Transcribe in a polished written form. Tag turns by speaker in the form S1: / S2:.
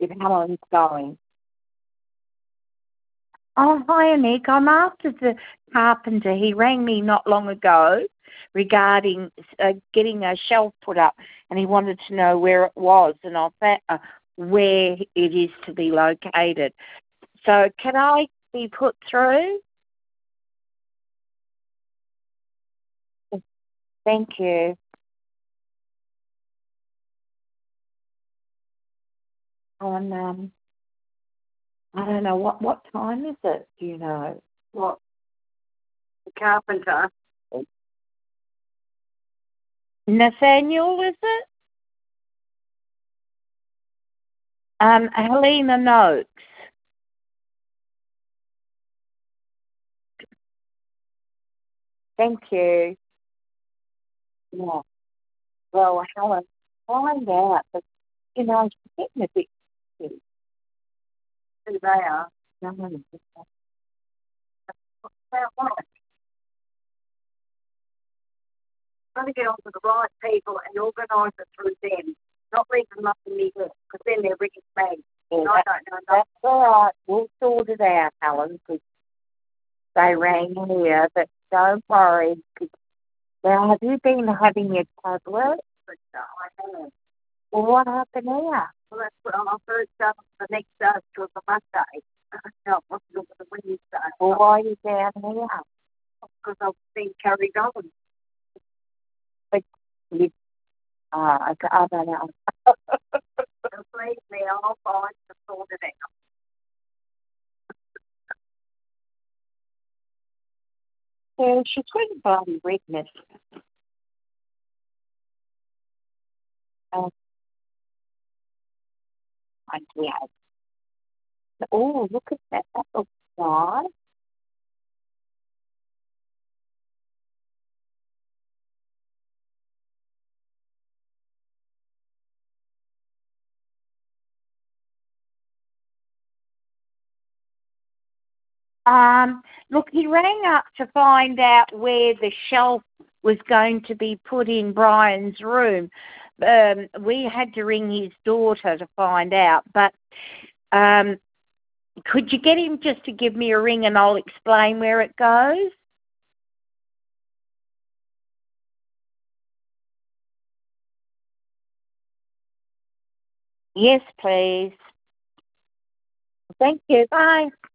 S1: if Helen's going.
S2: Oh, hi, Nick. I'm after the carpenter. He rang me not long ago regarding getting a shelf put up, and he wanted to know where it was and where it is to be located. So can I be put through? Thank you. I don't know, what time is it, do you know?
S1: What? The carpenter?
S2: Nathaniel, is it? Helena Noakes. Thank you. Yeah. Well, Helen, find out, but, she's getting a bit sick.
S1: Who they are?
S2: No,
S1: Trying to get on to the right people and organise it through them. Not leave them up in me, because then they're really bad.
S2: yeah,
S1: I don't know.
S2: that's all right. We'll sort it out, Helen, because they rang here, but don't worry. Now, have you been having your tablet?
S1: But I have.
S2: Well, what happened here?
S1: Well, that's what I'm first up the next till the Monday. No, what's the Wednesday?
S2: Well, why are you down here?
S1: Because I've been carried on.
S2: But you, I don't know.
S1: Just leave me, I'll find to sort it out.
S2: Yeah, she's really bloody redness. Oh, yeah. Oh, look at that. That looks nice. Look, he rang up to find out where the shelf was going to be put in Brian's room. We had to ring his daughter to find out, but could you get him just to give me a ring and I'll explain where it goes? Yes, please. Thank you. Bye.